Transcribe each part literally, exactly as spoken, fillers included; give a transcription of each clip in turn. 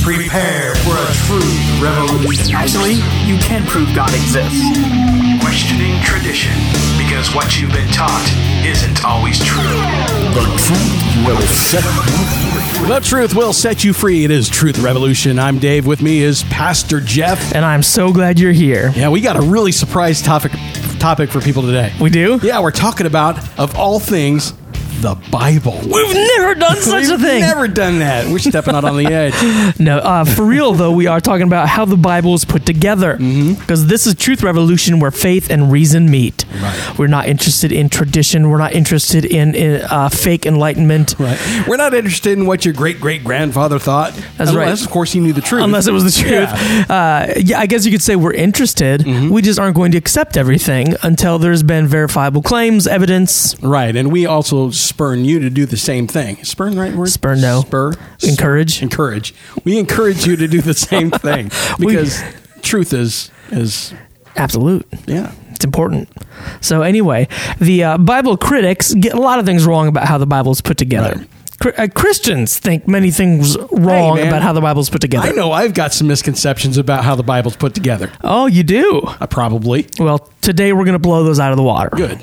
Prepare for a true revolution. Actually, you can prove God exists. Questioning tradition, because what you've been taught isn't always true. The truth will set you free. The truth will set you free. It is Truth Revolution. I'm Dave. With me is Pastor Jeff. And I'm so glad you're here. Yeah, we got a really surprise topic topic for people today. We do? Yeah, we're talking about, of all things, the Bible. We've never done such We've a thing. never done that. We're stepping out on the edge. No, uh, for real, though, we are talking about how the Bible is put together. Because mm-hmm. this is Truth Revolution, where faith and reason meet. Right. We're not interested in tradition. We're not interested in, in uh, fake enlightenment. Right. We're not interested in what your great-great-grandfather thought. That's Unless, right. of course, he knew the truth. Unless it was the truth. Yeah, uh, yeah I guess you could say we're interested. Mm-hmm. We just aren't going to accept everything until there's been verifiable claims, evidence. Right. And we also spurn you to do the same thing. Spurn, right word? Spurn, no. Spur. Encourage. Encourage. We encourage you to do the same thing because we, truth is is absolute. Yeah, it's important. So anyway, the uh, Bible critics get a lot of things wrong about how the Bible is put together. Right. Uh, Christians think many things wrong hey, about how the Bible's put together. I know I've got some misconceptions about how the Bible's put together. Oh, you do? Uh, probably. Well, today we're going to blow those out of the water. Good.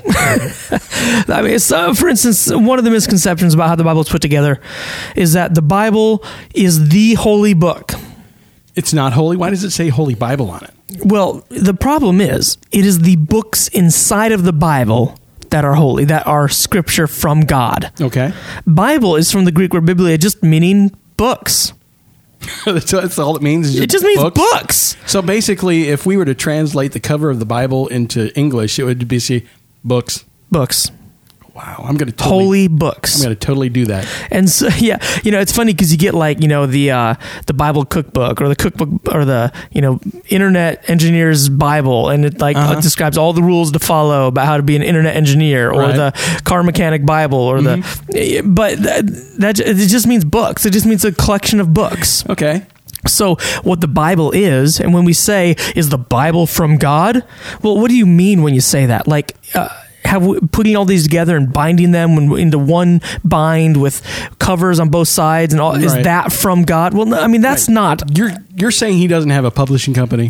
I mean, so, for instance, one of the misconceptions about how the Bible's put together is that the Bible is the holy book. It's not holy? Why does it say Holy Bible on it? Well, the problem is, it is the books inside of the Bible that are holy, that are scripture from God. Okay. Bible is from the Greek word biblia, just meaning books. that's, that's all it means? Just it just means books? books. So basically, if we were to translate the cover of the Bible into English, it would be see books. Books. Wow, I'm going to totally, holy books. I'm going to totally do that. And so, yeah, you know, it's funny because you get like, you know, the uh, the Bible cookbook or the cookbook or the, you know, Internet Engineer's Bible, and it like uh-huh. describes all the rules to follow about how to be an internet engineer, or right. the car mechanic Bible, or mm-hmm. the, but that, that it just means books. It just means a collection of books. Okay. So what the Bible is, and when we say, is the Bible from God? Well, what do you mean when you say that? Like, uh, have we, putting all these together and binding them into one bind with covers on both sides and all, right. is that from God? Well, no, I mean, that's right. not. You're you're saying he doesn't have a publishing company?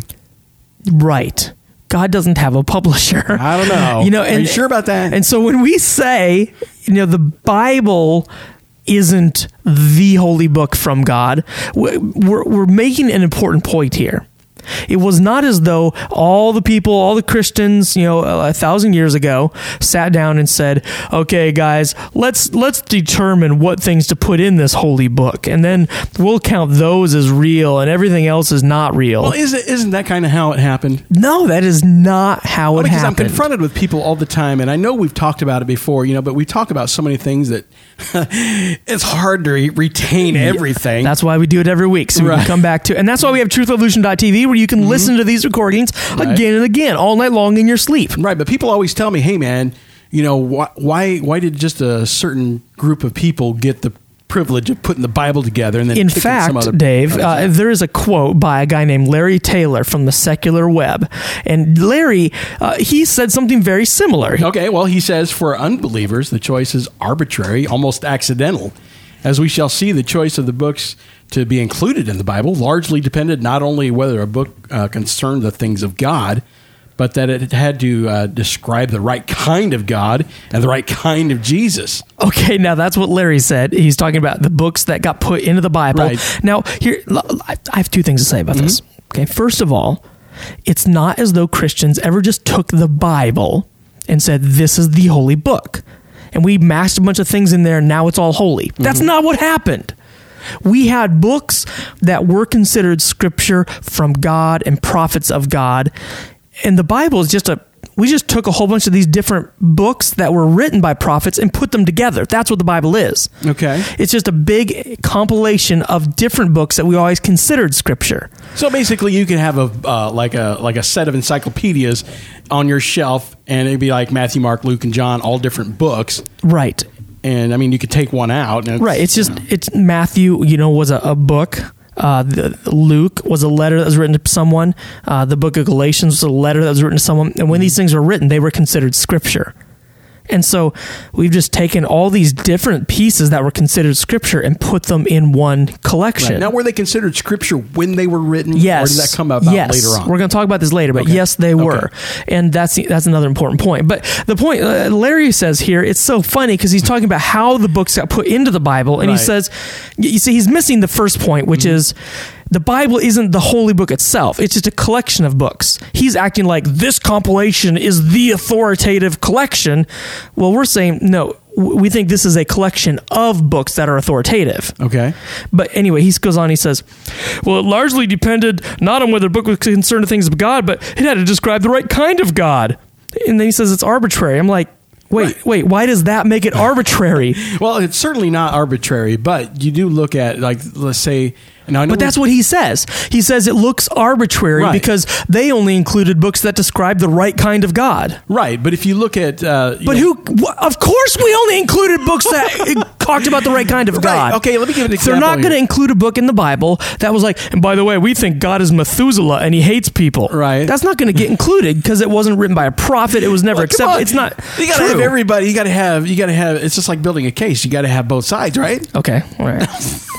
Right. God doesn't have a publisher. I don't know. You know, and, are you sure about that? And so when we say, you know, the Bible isn't the holy book from God, we're, we're making an important point here. It was not as though all the people, all the Christians, you know, a thousand years ago sat down and said, okay, guys, let's let's determine what things to put in this holy book, and then we'll count those as real and everything else is not real. Well, isn't, isn't that kind of how it happened? No, that is not how well, it because happened. Because I'm confronted with people all the time, and I know we've talked about it before, you know, but we talk about so many things that it's hard to re- retain everything. That's why we do it every week, so we right. can come back to it. And that's why we have truth revolution dot t v, where you can mm-hmm. listen to these recordings right. again and again, all night long in your sleep. Right, but people always tell me, hey, man, you know, why why, why did just a certain group of people get the privilege of putting the Bible together? And then in fact, some other Dave, uh, there is a quote by a guy named Larry Taylor from the Secular Web. And Larry, uh, he said something very similar. Okay, well, he says, for unbelievers, the choice is arbitrary, almost accidental. As we shall see, the choice of the books to be included in the Bible largely depended not only whether a book uh, concerned the things of God, but that it had to uh, describe the right kind of God and the right kind of Jesus. Okay, now that's what Larry said. He's talking about the books that got put into the Bible. Right. Now, here, I have two things to say about mm-hmm. this. Okay, first of all, it's not as though Christians ever just took the Bible and said, this is the holy book, and we mashed a bunch of things in there, and now it's all holy. Mm-hmm. That's not what happened. We had books that were considered scripture from God and prophets of God. And the Bible is just a, we just took a whole bunch of these different books that were written by prophets and put them together. That's what the Bible is. Okay. It's just a big compilation of different books that we always considered scripture. So basically you could have a, uh, like a, like a set of encyclopedias on your shelf, and it'd be like Matthew, Mark, Luke, and John, all different books. Right. And I mean, you could take one out. And it's, right. It's just, you know. it's Matthew, you know, was a, a book. Uh, the, Luke was a letter that was written to someone. Uh, the book of Galatians was a letter that was written to someone. And when these things were written, they were considered scripture. And so we've just taken all these different pieces that were considered scripture and put them in one collection. Right. Now, were they considered scripture when they were written? Yes. Or did that come about yes. later on? We're going to talk about this later, but Okay. yes, they were. Okay. And that's that's another important point. But the point uh, Larry says here, it's so funny because he's talking about how the books got put into the Bible. And Right. he says, you see, he's missing the first point, which mm-hmm. is the Bible isn't the holy book itself. It's just a collection of books. He's acting like this compilation is the authoritative collection. Well, we're saying, no, we think this is a collection of books that are authoritative. Okay. But anyway, he goes on, he says, well, it largely depended not on whether the book was concerned with things of God, but it had to describe the right kind of God. And then he says it's arbitrary. I'm like, wait, right. wait, why does that make it arbitrary? Well, it's certainly not arbitrary, but you do look at, like, let's say... Now, but that's what he says. He says it looks arbitrary right. because they only included books that describe the right kind of God. Right, but if you look at... Uh, but know, who... Wh- of course we only included books that talked about the right kind of God. Right. Okay, let me give an example. They're not going to include a book in the Bible that was like, and by the way, we think God is Methuselah and he hates people. Right. That's not going to get included because it wasn't written by a prophet. It was never well, accepted. It's not You got to have everybody. You got to have... You got to have... It's just like building a case. You got to have both sides, right? Okay, all right.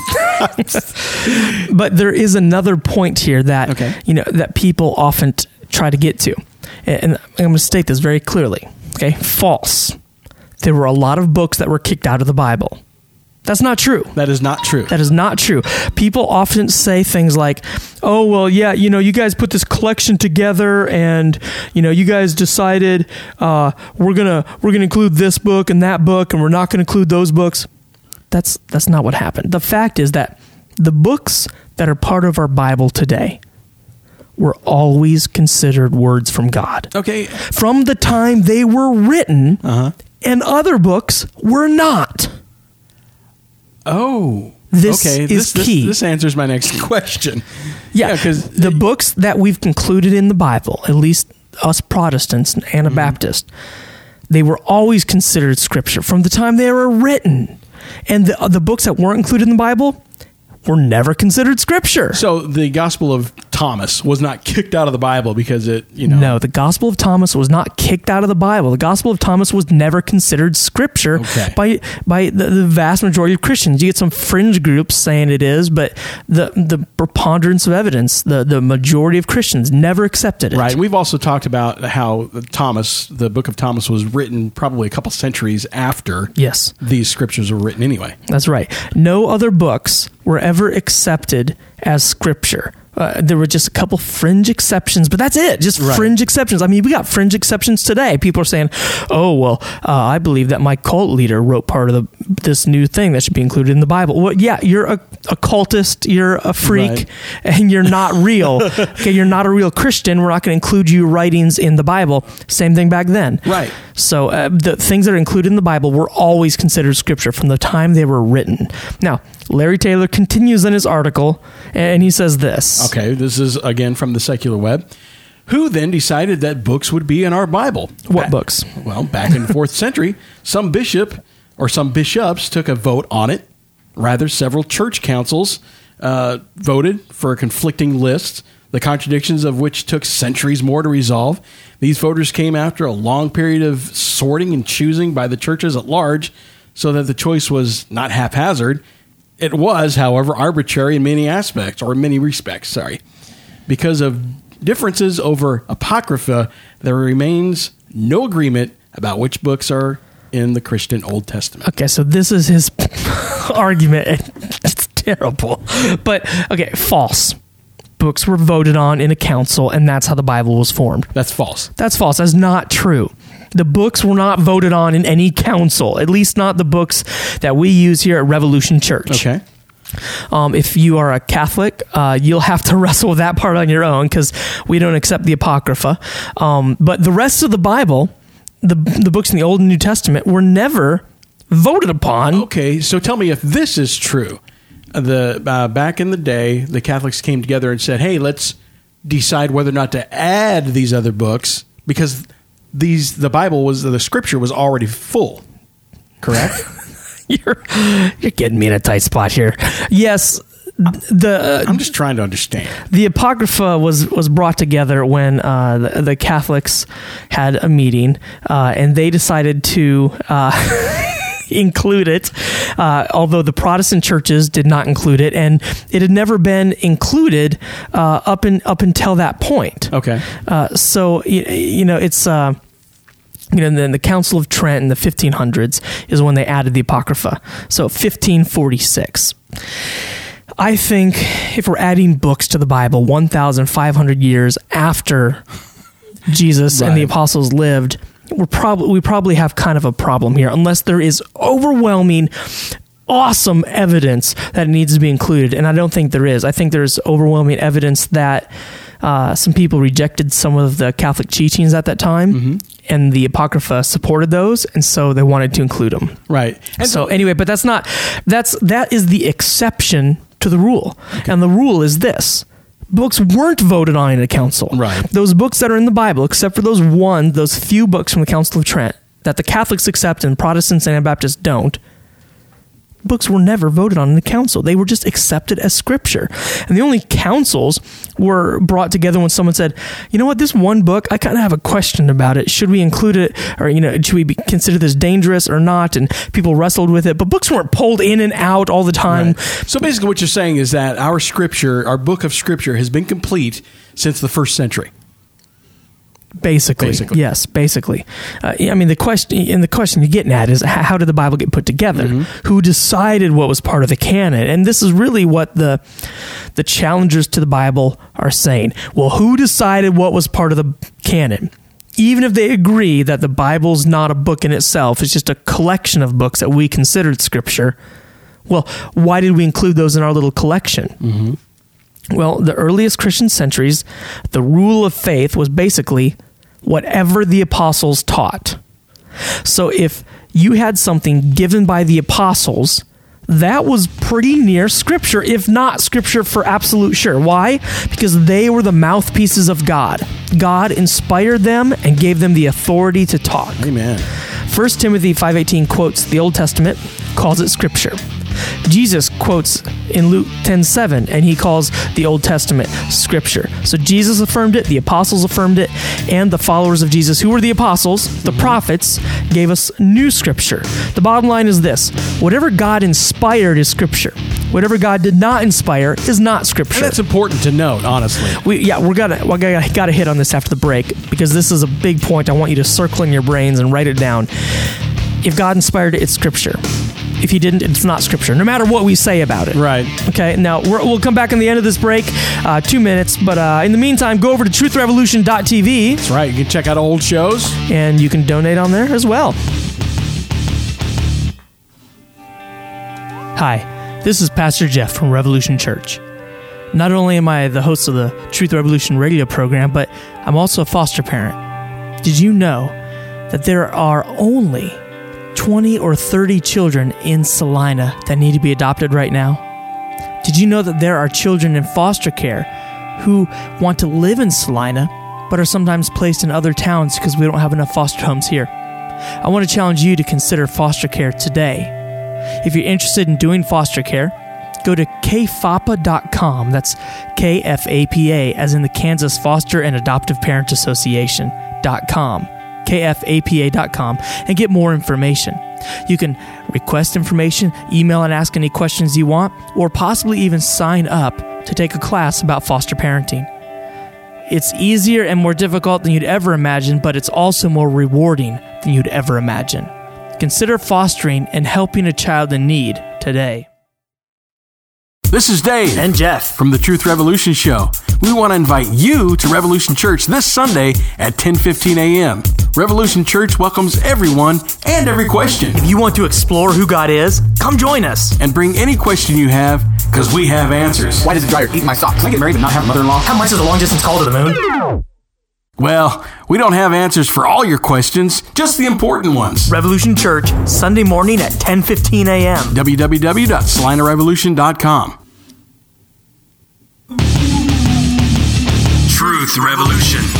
But there is another point here that okay. you know that people often t- try to get to, and I'm going to state this very clearly. Okay, false. There were a lot of books that were kicked out of the Bible. That's not true. That is not true. That is not true. People often say things like, "Oh, well, yeah, you know, you guys put this collection together, and you know, you guys decided uh, we're gonna we're gonna include this book and that book, and we're not going to include those books." That's that's not what happened. The fact is that the books that are part of our Bible today were always considered words from God. Okay. From the time they were written, uh-huh. and other books were not. Oh. This okay. is this, key. This, this answers my next question. Yeah, because yeah, the books that we've concluded in the Bible, at least us Protestants and Anabaptists, mm-hmm. they were always considered scripture from the time they were written. And the, the books that weren't included in the Bible were never considered scripture. So the Gospel of Thomas was not kicked out of the Bible because it, you know. No, the Gospel of Thomas was not kicked out of the Bible. The Gospel of Thomas was never considered scripture okay. by by the, the vast majority of Christians. You get some fringe groups saying it is, but the the preponderance of evidence, the, the majority of Christians never accepted it. Right. And we've also talked about how Thomas, the book of Thomas, was written probably a couple centuries after yes. these scriptures were written anyway. That's right. No other books were ever accepted as scripture. Uh, there were just a couple fringe exceptions, but that's it. Just right. fringe exceptions. I mean, we got fringe exceptions today. People are saying, "Oh, well, uh, I believe that my cult leader wrote part of the this new thing that should be included in the Bible." Well, yeah, you're a, a cultist, you're a freak, right. and you're not real. Okay, you're not a real Christian. We're not going to include your writings in the Bible. Same thing back then. Right. So uh, the things that are included in the Bible were always considered scripture from the time they were written. Now, Larry Taylor continues in his article, and he says this. Okay, this is, again, from the Secular Web. Who then decided that books would be in our Bible? What back, books? Well, back in the fourth century, some bishop or some bishops took a vote on it. Rather, several church councils uh, voted for a conflicting list, the contradictions of which took centuries more to resolve. These voters came after a long period of sorting and choosing by the churches at large, so that the choice was not haphazard. It was, however, arbitrary in many aspects, or in many respects, sorry. Because of differences over Apocrypha, there remains no agreement about which books are in the Christian Old Testament. Okay, so this is his argument. It's terrible. But, okay, false. Books were voted on in a council, and that's how the Bible was formed. That's false. That's false. That's not true. The books were not voted on in any council, at least not the books that we use here at Revolution Church. Okay. Um, if you are a Catholic, uh, you'll have to wrestle with that part on your own because we don't accept the Apocrypha. Um, but the rest of the Bible, the the books in the Old and New Testament, were never voted upon. Okay, so tell me if this is true. The uh, back in the day, the Catholics came together and said, "Hey, let's decide whether or not to add these other books because these the Bible was the Scripture was already full." Correct? You're you're getting me in a tight spot here. Yes, the I'm just trying to understand. The Apocrypha was was brought together when uh, the, the Catholics had a meeting, uh, and they decided to uh, include it, uh, although the Protestant churches did not include it, and it had never been included uh, up in up until that point. Okay. Uh, so you, you know it's. Uh, You know, and then the Council of Trent in the fifteen hundreds is when they added the Apocrypha. So fifteen forty-six. I think if we're adding books to the Bible one thousand five hundred years after Jesus Right. and the apostles lived, we're probably we probably have kind of a problem here, unless there is overwhelming, awesome evidence that it needs to be included. And I don't think there is. I think there's overwhelming evidence that uh, some people rejected some of the Catholic teachings at that time. Mm-hmm. And the Apocrypha supported those, and so they wanted to include them. Right. And so anyway, but that's not that's that is the exception to the rule, okay. And the rule is this: books weren't voted on in a council. Right. Those books that are in the Bible, except for those one, those few books from the Council of Trent that the Catholics accept and Protestants and Anabaptists don't. Books were never voted on in the council. They were just accepted as scripture. And the only councils were brought together when someone said, you know what, this one book, I kind of have a question about it. Should we include it? Or, you know, should we be, consider this dangerous or not? And people wrestled with it. But books weren't pulled in and out all the time. Right. So basically what you're saying is that our scripture, our book of scripture has been complete since the first century. Basically, basically, yes, basically. Uh, I mean, the question and the question you're getting at is how did the Bible get put together? Mm-hmm. Who decided what was part of the canon? And this is really what the the challengers to the Bible are saying. Well, who decided what was part of the canon? Even if they agree that the Bible's not a book in itself, it's just a collection of books that we considered scripture. Well, why did we include those in our little collection? Mm-hmm. Well, the earliest Christian centuries, the rule of faith was basically whatever the apostles taught. So if you had something given by the apostles, that was pretty near scripture, if not scripture for absolute sure. Why? Because they were the mouthpieces of God. God inspired them and gave them the authority to talk. Amen. First Timothy five eighteen quotes the Old Testament, calls it scripture. Jesus quotes in Luke ten seven, and he calls the Old Testament scripture. So Jesus affirmed it, the apostles affirmed it, and the followers of Jesus, who were the apostles, the prophets, gave us new scripture. The bottom line is this: whatever God inspired is scripture. Whatever God did not inspire is not scripture. And that's important to note, honestly. We yeah, we're gonna we gotta, gotta hit on this after the break, because this is a big point I want you to circle in your brains and write it down. If God inspired it, it's scripture. If he didn't, it's not scripture, no matter what we say about it. Right. Okay, now we're, we'll come back in the end of this break, uh, two minutes. But uh, in the meantime, go over to truth revolution dot t v. That's right. You can check out old shows. And you can donate on there as well. Hi, this is Pastor Jeff from Revolution Church. Not only am I the host of the Truth Revolution radio program, but I'm also a foster parent. Did you know that there are only twenty or thirty children in Salina that need to be adopted right now? Did you know that there are children in foster care who want to live in Salina but are sometimes placed in other towns because we don't have enough foster homes here? I want to challenge you to consider foster care today. If you're interested in doing foster care, go to k f a p a dot com. That's K F A P A, as in the Kansas Foster and Adoptive Parent Association dot com. K F A P A dot com, and get more information. You can request information, email and ask any questions you want, or possibly even sign up to take a class about foster parenting. It's easier and more difficult than you'd ever imagine, but it's also more rewarding than you'd ever imagine. Consider fostering and helping a child in need today. This is Dave And Jeff from the Truth Revolution Show. We want to invite you to Revolution Church this Sunday at ten fifteen a.m. Revolution Church welcomes everyone and every question. If you want to explore who God is, come join us. And bring any question you have, because we have answers. Why does the dryer eat my socks? Can I get married but not have a mother-in-law? How much is a long-distance call to the moon? Well, we don't have answers for all your questions, just the important ones. Revolution Church, Sunday morning at ten fifteen a.m. w w w dot salina revolution dot com. Truth Revolution.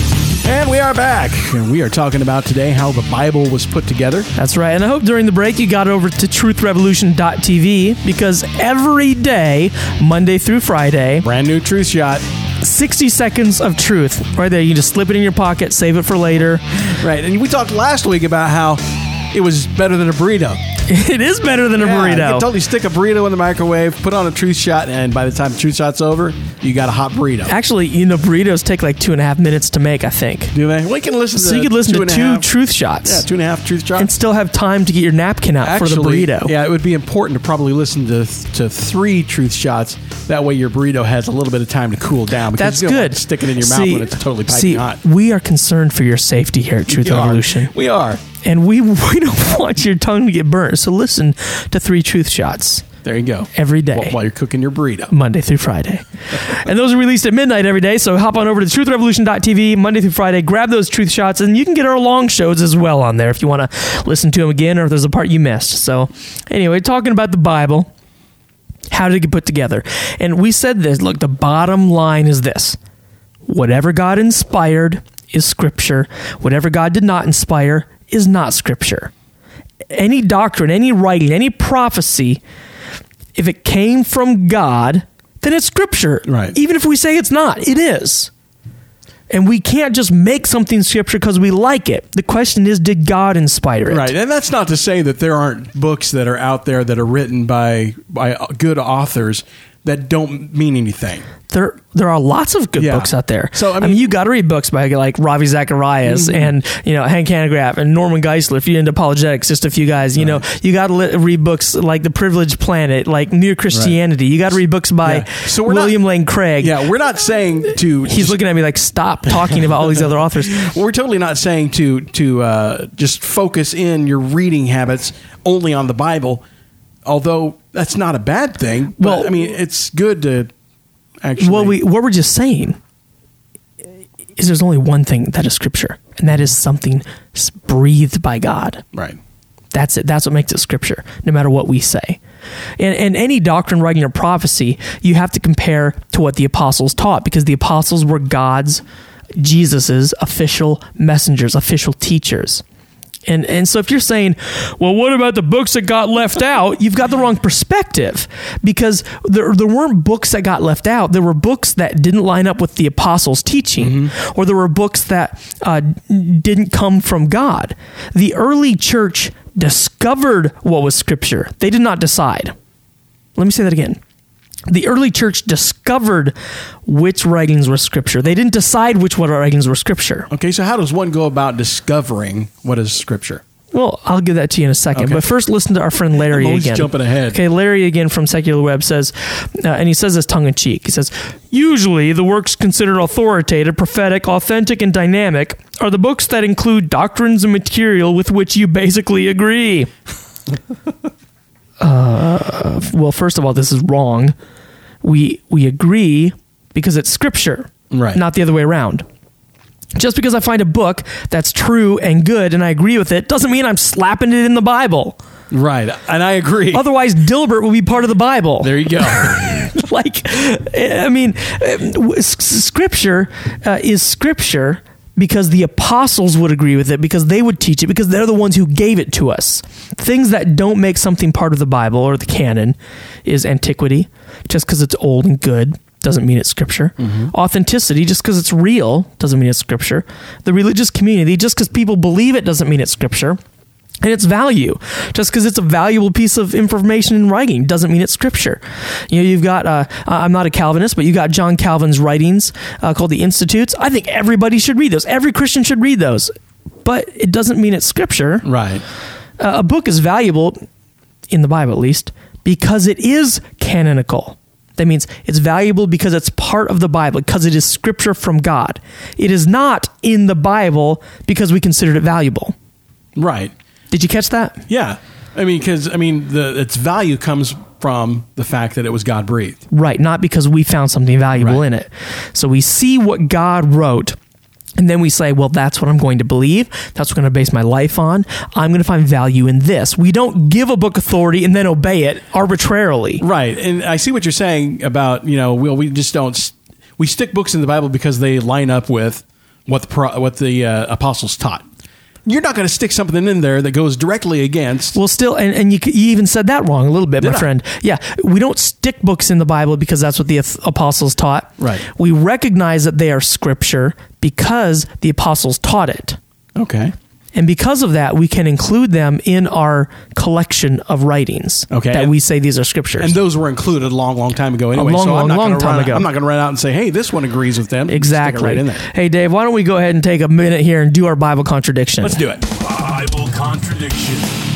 And we are back. And we are talking about today how the Bible was put together. That's right. And I hope during the break you got over to truth revolution dot t v because every day, Monday through Friday, Brand new truth shot. sixty seconds of truth right there. You can just slip it in your pocket, save it for later. Right. And we talked last week about how it was better than a burrito. It is better than a Yeah, you burrito. can totally stick a burrito in the microwave, put on a truth shot, and by the time the truth shot's over, you got a hot burrito. Actually, you know, burritos take like two and a half minutes to make, I think. Do they? We can listen to So you could listen two to and a two half- truth shots. Yeah, two and a half truth shots. and still have time to get your napkin out Actually, for the burrito. Yeah, it would be important to probably listen to to three truth shots. That way, your burrito has a little bit of time to cool down. Because That's you don't good. want to stick it in your mouth See- when it's totally piping see, hot. we are concerned for your safety here at Truth We are. Revolution. We are. And we, we don't want your tongue to get burnt. So listen to three truth shots There you go. every day. While, while you're cooking your burrito. Monday through Friday. And those are released at midnight every day. So hop on over to truth revolution dot t v Monday through Friday. Grab those truth shots. And you can get our long shows as well on there if you want to listen to them again or if there's a part you missed. So anyway, talking about the Bible, how did it get put together? And we said this. Look, the bottom line is this. Whatever God inspired is Scripture. Whatever God did not inspire is not Scripture. Any doctrine, any writing, any prophecy, if it came from God, then it's Scripture. Right. Even if we say it's not, it is. And we can't just make something Scripture because we like it. The question is, did God inspire it? Right, and that's not to say that there aren't books that are out there that are written by by good authors that don't mean anything. There, there are lots of good Yeah. books out there. So, I I mean, mean- you got to read books by like Ravi Zacharias Mhm. and you know Hank Hanegraaff and Norman Geisler. If you're into apologetics, just a few guys. You know, you got to li- read books like The Privileged Planet, like Mere Christianity. You got to read books by Yeah. So we're not- William Lane Craig. Yeah, we're not saying to. He's looking at me like, stop talking about all these other authors. Well, we're totally not saying to to uh, just focus in your reading habits only on the Bible, although that's not a bad thing. But, Well- I mean, it's good to actually. Well, we what we're just saying is there's only one thing that is Scripture, and that is something s- breathed by God. right. That's it. That's what makes it Scripture, no matter what we say. And, and any doctrine, writing, or prophecy, you have to compare to what the apostles taught, because the apostles were God's, Jesus's official messengers, official teachers. And and so if you're saying, well, what about the books that got left out? You've got the wrong perspective, because there, there weren't books that got left out. There were books that didn't line up with the apostles' teaching, or there were books that uh, didn't come from God. The early church discovered what was Scripture. They did not decide. Let me say that again. The early church discovered which writings were Scripture. They didn't decide which what writings were Scripture. Okay, so how does one go about discovering what is Scripture? Well, I'll give that to you in a second. Okay. But first, listen to our friend Larry I'm always again. jumping ahead. Okay, Larry again from Secular Web says, uh, and he says this tongue in cheek. He says, usually the works considered authoritative, prophetic, authentic, and dynamic are the books that include doctrines and material with which you basically agree. uh, well, first of all, this is wrong. We we agree because it's Scripture, Right. not the other way around. Just because I find a book that's true and good and I agree with it doesn't mean I'm slapping it in the Bible. Right, and I agree. Otherwise, Dilbert will be part of the Bible. There you go. Like, I mean, uh, s- Scripture uh, is Scripture because the apostles would agree with it, because they would teach it, because they're the ones who gave it to us. Things that don't make something part of the Bible or the canon is antiquity. Just because it's old and good doesn't mean it's Scripture. Mm-hmm. Authenticity, just because it's real, doesn't mean it's Scripture. The religious community, just because people believe it doesn't mean it's Scripture. And its value, just because it's a valuable piece of information in writing, doesn't mean it's Scripture. You know, you've got, uh, I'm not a Calvinist, but you got John Calvin's writings uh, called the Institutes. I think everybody should read those. Every Christian should read those. But it doesn't mean it's Scripture. Right. Uh, a book is valuable, in the Bible at least, because it is canonical. That means it's valuable because it's part of the Bible, because it is Scripture from God. It is not in the Bible because we considered it valuable. Right. Did you catch that? Yeah. I mean, because, I mean, the its value comes from the fact that it was God breathed. Right, not because we found something valuable Right. in it. So we see what God wrote, and then we say, well, that's what I'm going to believe. That's what I'm going to base my life on. I'm going to find value in this. We don't give a book authority and then obey it arbitrarily. Right. And I see what you're saying about, you know, we'll, we just don't, s- we stick books in the Bible because they line up with what the pro, what the uh, apostles taught. You're not going to stick something in there that goes directly against. Well, still, and, and you, you even said that wrong a little bit, Did my I? friend. Yeah, we don't stick books in the Bible because that's what the apostles taught. Right. We recognize that they are scripture because the apostles taught it. Okay. And because of that, we can include them in our collection of writings. Okay. That we say these are scriptures. And those were included a long, long time ago anyway. long, so I'm long, not long gonna time run, ago. I'm not going to run out and say, hey, this one agrees with them. Stick it Exactly. right in there. Hey, Dave, why don't we go ahead and take a minute here and do our Bible contradiction? Let's do it. Bible contradiction.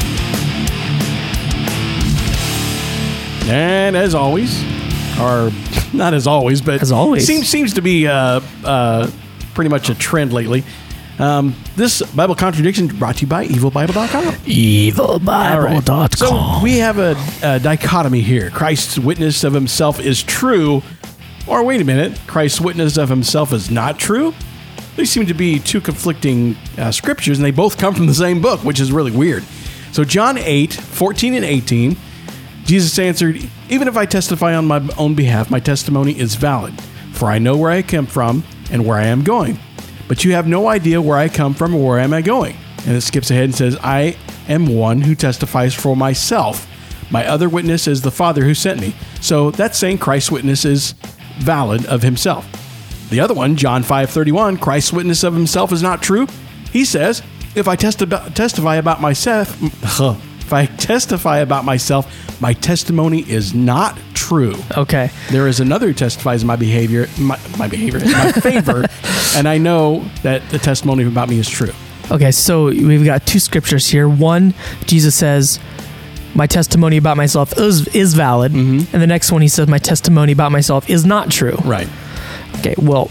And as always, or not as always, but As always. seems seems to be uh, uh, pretty much a trend lately. Um, this Bible contradiction brought to you by evil bible dot com. evil bible dot com. So we have a, a dichotomy here. Christ's witness of himself is true, or wait a minute, Christ's witness of himself is not true? These seem to be two conflicting uh, scriptures, and they both come from the same book, which is really weird. So John eight, fourteen and eighteen, Jesus answered, even if I testify on my own behalf, my testimony is valid, for I know where I come from and where I am going. But you have no idea where I come from or where am I going. And it skips ahead and says, I am one who testifies for myself. My other witness is the Father who sent me. So that's saying Christ's witness is valid of himself. The other one, John five thirty-one, Christ's witness of himself is not true. He says, if I testi- testify about myself, if I testify about myself, my testimony is not true. Okay. There is another who testifies in my behavior, my, my behavior, in my favor, and I know that the testimony about me is true. Okay, so we've got two scriptures here. One, Jesus says, my testimony about myself is, is valid. Mm-hmm. And the next one, he says, my testimony about myself is not true. Right. Okay, well,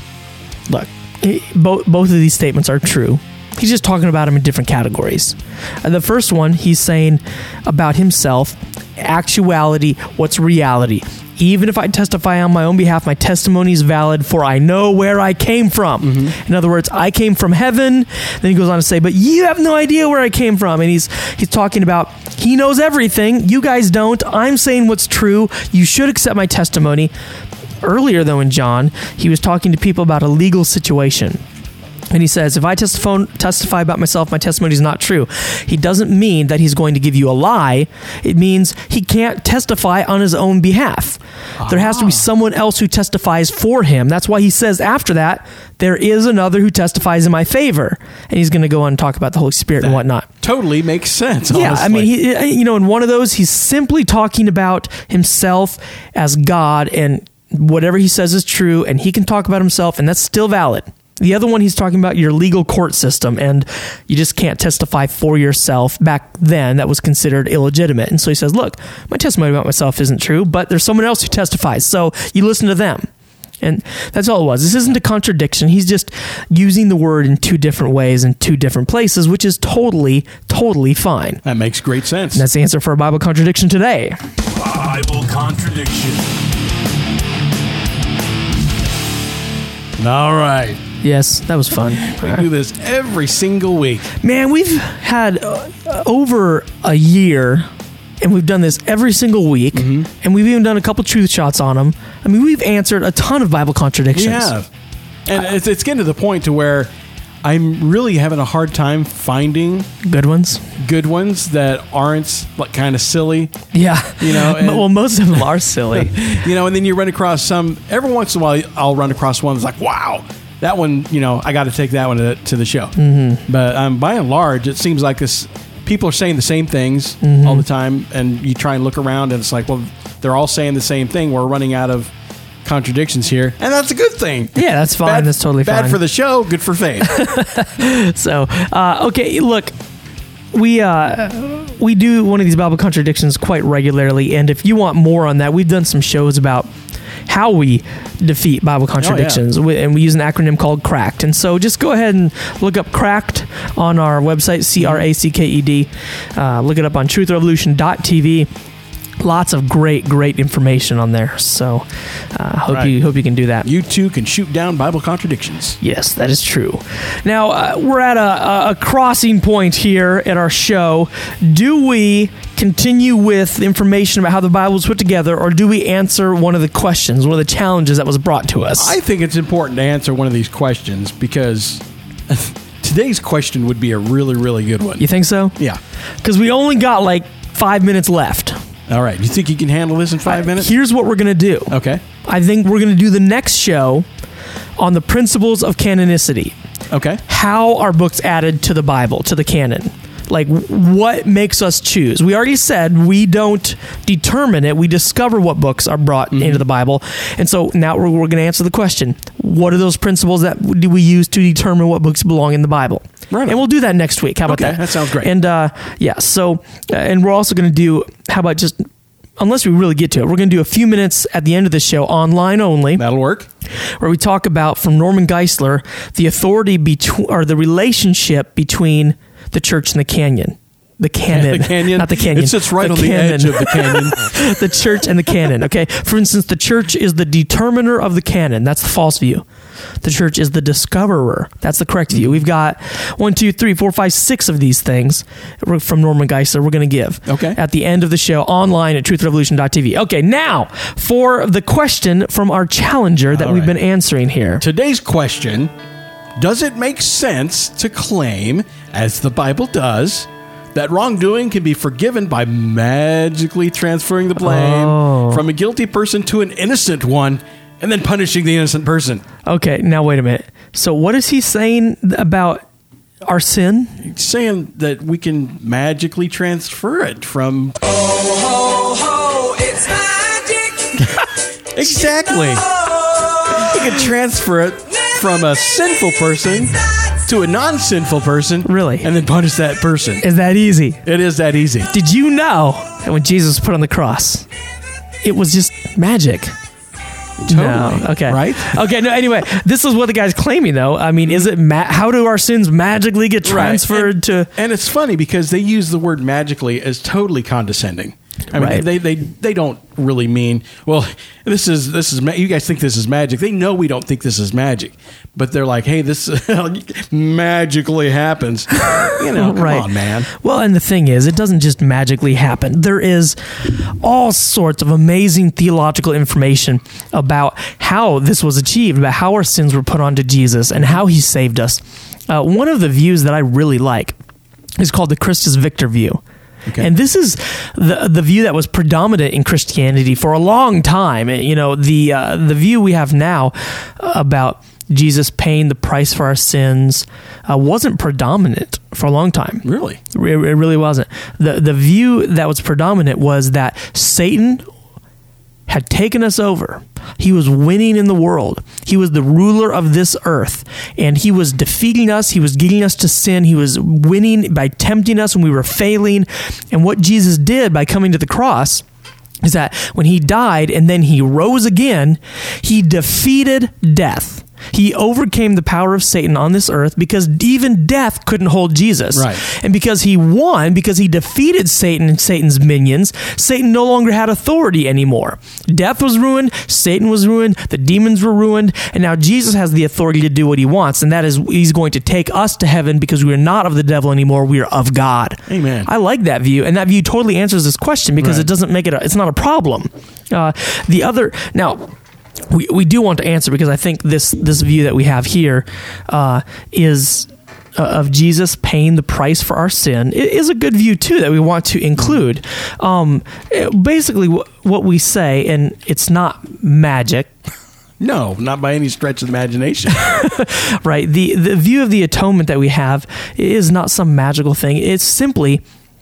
look, he- both both of these statements are true. He's just talking about them in different categories. Uh, the first one, he's saying about himself, actuality, what's reality. Even if I testify on my own behalf, my testimony is valid, for I know where I came from. Mm-hmm. In other words, I came from heaven. Then he goes on to say, but you have no idea where I came from. And he's he's talking about he knows everything. You guys don't. I'm saying what's true. You should accept my testimony. Earlier, though, in John, he was talking to people about a legal situation. And he says, if I testify, testify about myself, my testimony is not true. He doesn't mean that he's going to give you a lie. It means he can't testify on his own behalf. Ah. There has to be someone else who testifies for him. That's why he says after that, there is another who testifies in my favor. And he's going to go on and talk about the Holy Spirit That and whatnot. Totally makes sense. Yeah, honestly. I mean, he, you know, in one of those, he's simply talking about himself as God, and whatever he says is true, and he can talk about himself, and that's still valid. The other one, he's talking about your legal court system, and you just can't testify for yourself. Back then, that was considered illegitimate. And so he says, look, my testimony about myself isn't true, but there's someone else who testifies, so you listen to them. And that's all it was. This isn't a contradiction. He's just using the word in two different ways in two different places, which is totally, totally fine. That makes great sense. And that's the answer for a Bible contradiction today. Bible contradiction. All right. Yes, that was fun. We do this every single week. Man, we've had uh, over a year, and we've done this every single week, Mm-hmm. and we've even done a couple truth shots on them. I mean, we've answered a ton of Bible contradictions. We have. And it's, it's getting to the point to where I'm really having a hard time finding Good ones. good ones that aren't like kind of silly. Yeah. You know, and- well, most of them are silly. You know, and then you run across some, every once in a while, I'll run across one that's like, wow, that one, you know, I got to take that one to, to the show. Mm-hmm. But um, by and large, it seems like this, people are saying the same things Mm-hmm. all the time, and you try and look around, and it's like, well, they're all saying the same thing. We're running out of contradictions here, and that's a good thing. Yeah, that's fine. Bad, That's totally bad fine. for the show, good for faith. So, uh, okay, look, we uh, we do one of these Bible contradictions quite regularly, and if you want more on that, we've done some shows about how we defeat Bible contradictions, Oh, We- and we use an acronym called CRACKED. And so just go ahead and look up CRACKED on our website, C R A C K E D. Uh, look it up on truth revolution dot T V. Lots of great, great information on there. So, uh, hope Right. you hope you can do that. You too can shoot down Bible contradictions. Yes, that is true. Now, uh, we're at a, a crossing point here at our show. Do we continue with information about how the Bible was put together, or do we answer one of the questions, one of the challenges that was brought to us? I think it's important to answer one of these questions because today's question would be a really, really good one. You think so? Yeah. Because we only got like five minutes left. All right. You think you can handle this in five minutes? Here's what we're going to do. Okay. I think we're going to do the next show on the principles of canonicity. Okay. How are books added to the Bible, to the canon? Like, what makes us choose? We already said we don't determine it. We discover what books are brought mm-hmm. into the Bible. And so now we're, we're going to answer the question, what are those principles that do we use to determine what books belong in the Bible? Right. And we'll do that next week. How about okay, that? That sounds great. And, uh, yeah, so, uh, and we're also going to do, how about just, unless we really get to it, we're going to do a few minutes at the end of the show, online only. That'll work. Where we talk about, from Norman Geisler, the authority between, or the relationship between the church and the canyon. The canon. The canyon. Not the canyon. It sits right the on canon. the edge of the canyon. The church and the canon. Okay. For instance, the church is the determiner of the canon. That's the false view. The church is the discoverer. That's the correct view. We've got one, two, three, four, five, six of these things from Norman Geisler we're going to give okay. at the end of the show online at truth revolution dot t v. Okay, now for the question from our challenger that All we've right. been answering here. Today's question, does it make sense to claim, as the Bible does, that wrongdoing can be forgiven by magically transferring the blame Oh. from a guilty person to an innocent one and then punishing the innocent person? Okay, now wait a minute. So what is he saying about our sin? He's saying that we can magically transfer it from... Ho, ho, it's magic. Exactly. We can transfer it from a sinful person to a non-sinful person. Really? And then punish that person. Is that easy? It is that easy. Did you know that when Jesus was put on the cross, it was just magic? Totally. No. Okay. Right? Okay. No. Anyway, this is what the guy's claiming, though. I mean, is it ma- how do our sins magically get transferred Right. And, to? and it's funny because they use the word magically as totally condescending. I mean, Right. they, they they don't really mean, well, this is this is ma- you guys think this is magic. They know we don't think this is magic, but they're like, hey, this magically happens. You know, come Right. on, man. Well, and the thing is, it doesn't just magically happen. There is all sorts of amazing theological information about how this was achieved, about how our sins were put onto Jesus and how he saved us. Uh, one of the views that I really like is called the Christus Victor view. Okay. And this is the the view that was predominant in Christianity for a long time. You know, the uh, the view we have now about Jesus paying the price for our sins uh, wasn't predominant for a long time. Really? It, it really wasn't. The the view that was predominant was that Satan had taken us over. He was winning in the world. He was the ruler of this earth, and he was defeating us. He was getting us to sin. He was winning by tempting us when we were failing. And what Jesus did by coming to the cross is that when he died and then he rose again, he defeated death. He overcame the power of Satan on this earth because even death couldn't hold Jesus. Right. And because he won, because he defeated Satan and Satan's minions, Satan no longer had authority anymore. Death was ruined, Satan was ruined, the demons were ruined, and now Jesus has the authority to do what he wants, and that is he's going to take us to heaven because we are not of the devil anymore, we are of God. Amen. I like that view, and that view totally answers this question because Right. it doesn't make it, a, it's not a problem. Uh, the other, now, we, we do want to answer because I think this this view that we have here uh, is uh, of Jesus paying the price for our sin. It is a good view too that we want to include. Um, it- basically, w- what we say, and it's not magic, No, not by any stretch of the imagination. right? The the view of the atonement that we have is not some magical thing. It's simply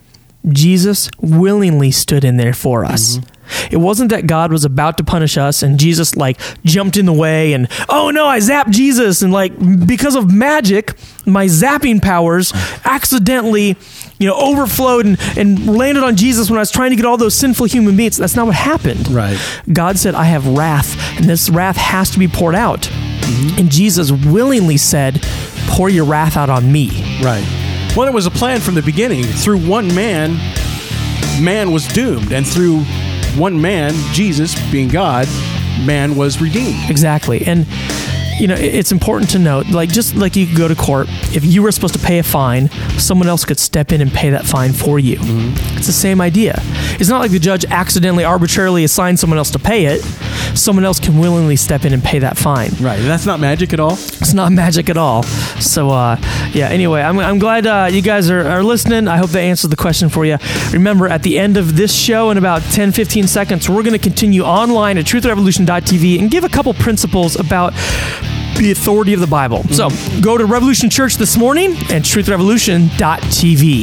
Jesus willingly stood in there for us. It wasn't that God was about to punish us and Jesus like jumped in the way and, oh no, I zapped Jesus. And like, because of magic, my zapping powers accidentally, you know, overflowed and, and landed on Jesus when I was trying to get all those sinful human beings. That's not what happened. Right. God said, I have wrath and this wrath has to be poured out. And Jesus willingly said, pour your wrath out on me. Right. Well, it was a plan from the beginning. Through one man, man was doomed. And through one man, Jesus, being God, man was redeemed. Exactly. And, you know, it- it's important to note, like, just like you could go to court, if you were supposed to pay a fine, someone else could step in and pay that fine for you. Mm-hmm. It's the same idea. It's not like the judge accidentally, arbitrarily assigned someone else to pay it. Someone else can willingly step in and pay that fine. Right. And that's not magic at all? It's not magic at all. So, uh, yeah, anyway, I'm, I'm glad uh, you guys are, are listening. I hope that answers the question for you. Remember, at the end of this show, in about ten, fifteen seconds, we're going to continue online at truth revolution dot t v and give a couple principles about the authority of the Bible. So, go to Revolution Church this morning and truth revolution dot t v.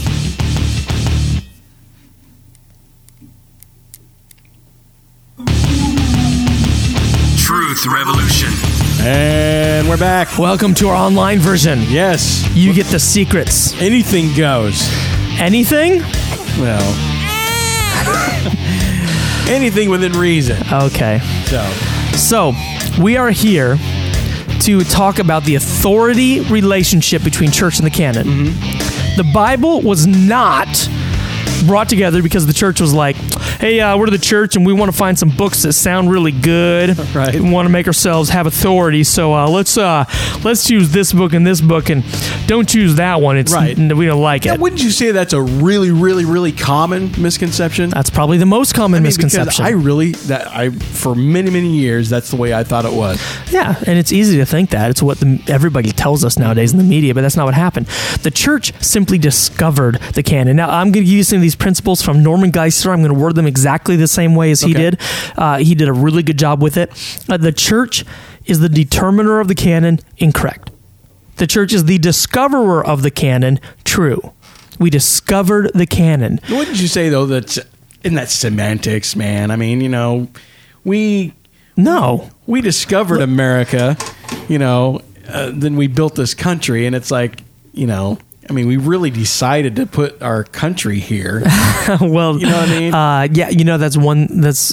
Truth Revolution. And we're back. Welcome to our online version. Yes. You get the secrets. Anything goes. Anything? Well, anything within reason. Okay. So, So, we are here to talk about the authority relationship between church and the canon. Mm-hmm. The Bible was not brought together because the church was like, hey, uh, we're the church and we want to find some books that sound really good. Right. We want to make ourselves have authority. So uh, let's uh, let's choose this book and this book and don't choose that one. It's Right. we don't like yeah, it. wouldn't you say that's a really, really, really common misconception? That's probably the most common I mean, misconception. because I really that I for many, many years that's the way I thought it was. Yeah, and it's easy to think that. It's what the, everybody tells us nowadays in the media, but that's not what happened. The church simply discovered the canon. Now, I'm going to give you some of these principles from Norman Geisler. I'm going to word them exactly the same way as he Okay. did. Uh, he did a really good job with it. Uh, the church is the determiner of the canon. Incorrect. The church is the discoverer of the canon. True. We discovered the canon. Wouldn't you say though that in that semantics, man? I mean, you know, we No. we discovered America, you know, uh, then we built this country, and it's like, you know, I mean, we really decided to put our country here. Well, You know what I mean? Uh, yeah, you know, that's one, that's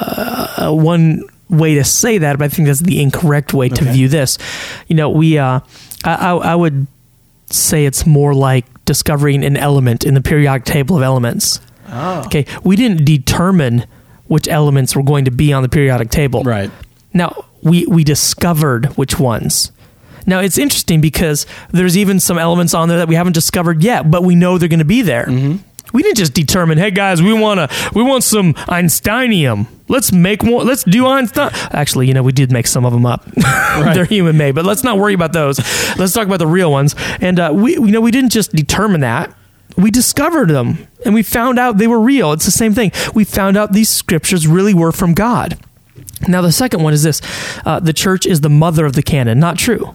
uh, uh, one way to say that, but I think that's the incorrect way to Okay. view this. You know, we, uh, I, I I would say it's more like discovering an element in the periodic table of elements. Oh. Okay. We didn't determine which elements were going to be on the periodic table. Right. Now, we, we discovered which ones. Now, it's interesting because there's even some elements on there that we haven't discovered yet, but we know they're going to be there. Mm-hmm. We didn't just determine, hey guys, we want to, we want some Einsteinium. Let's make more. Let's do Einstein. Actually, you know, we did make some of them up. They're human made, but let's not worry about those. Let's talk about the real ones. And uh, we, you know, we didn't just determine that. We discovered them, and we found out they were real. It's the same thing. We found out these scriptures really were from God. Now, the second one is this: uh, the church is the mother of the canon. Not true.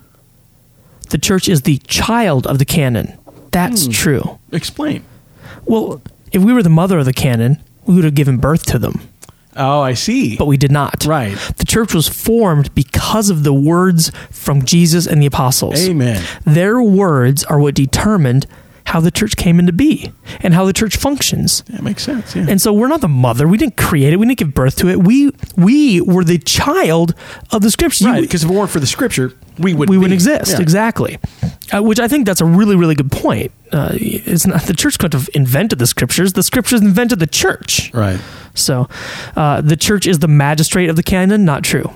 The church is the child of the canon. That's Hmm. true. Explain. Well, if we were the mother of the canon, we would have given birth to them, Oh, I see. but we did not. Right. The church was formed because of the words from Jesus and the apostles. Amen. Their words are what determined how the church came into be and how the church functions. That makes sense. Yeah. And so we're not the mother. We didn't create it. We didn't give birth to it. We we were the child of the scriptures. right. You- Because if it weren't for the scripture, we wouldn't. we wouldn't be. exist. Yeah. Exactly. Uh, which I think that's a really, really good point. Uh, it's not the church couldn't have invented the scriptures. The scriptures invented the church. Right. So uh, the church is the magistrate of the canon. Not true.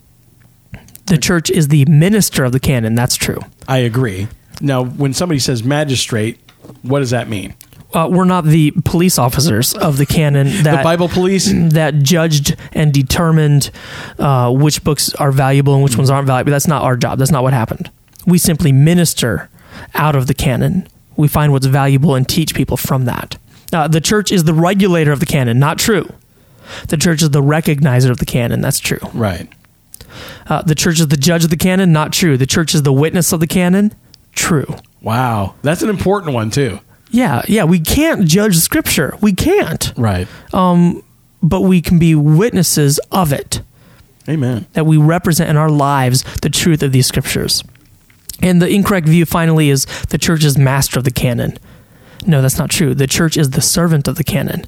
The church is the minister of the canon. That's true. I agree. Now, when somebody says magistrate, what does that mean? Uh, we're not the police officers of the canon that the Bible police? that judged and determined uh, which books are valuable and which ones aren't valuable. That's not our job. That's not what happened. We simply minister out of the canon. We find what's valuable and teach people from that. Uh, the church is the regulator of the canon. Not true. The church is the recognizer of the canon. That's true. Right. Uh, the church is the judge of the canon. Not true. The church is the witness of the canon. True. Wow. That's an important one, too. Yeah, yeah. We can't judge Scripture. We can't. Right. But we can be witnesses of it. Amen. That we represent in our lives the truth of these Scriptures. And the incorrect view, finally, is the church is master of the canon. No, that's not true. The church is the servant of the canon.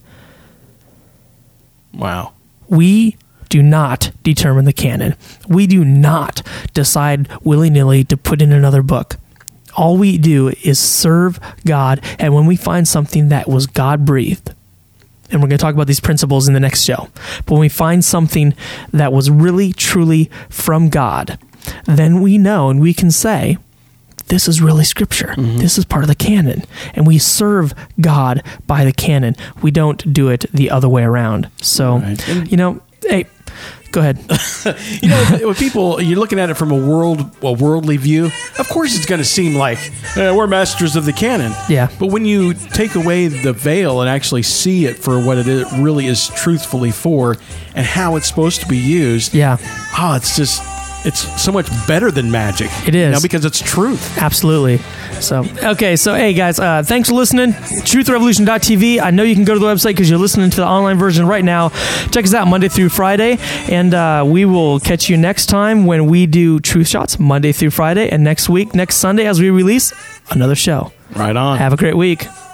Wow. We do not determine the canon. We do not decide willy-nilly to put in another book. All we do is serve God, and when we find something that was God-breathed, And we're going to talk about these principles in the next show. But when we find something that was really, truly from God, then we know and we can say, this is really Scripture. Mm-hmm. This is part of the canon. And we serve God by the canon. We don't do it the other way around. So, right. you know, hey, go ahead. You know, when people, you're looking at it from a world, a worldly view, of course it's going to seem like eh, we're masters of the canon. Yeah. But when you take away the veil and actually see it for what it is, really is truthfully for and how it's supposed to be used, yeah. oh, it's just... it's so much better than magic. It is. You know, because it's truth. Absolutely. So, okay. So, hey, guys, uh, thanks for listening. truth revolution dot t v. I know you can go to the website because you're listening to the online version right now. Check us out Monday through Friday. And uh, we will catch you next time when we do Truth Shots Monday through Friday. And next week, next Sunday, as we release another show. Right on. Have a great week.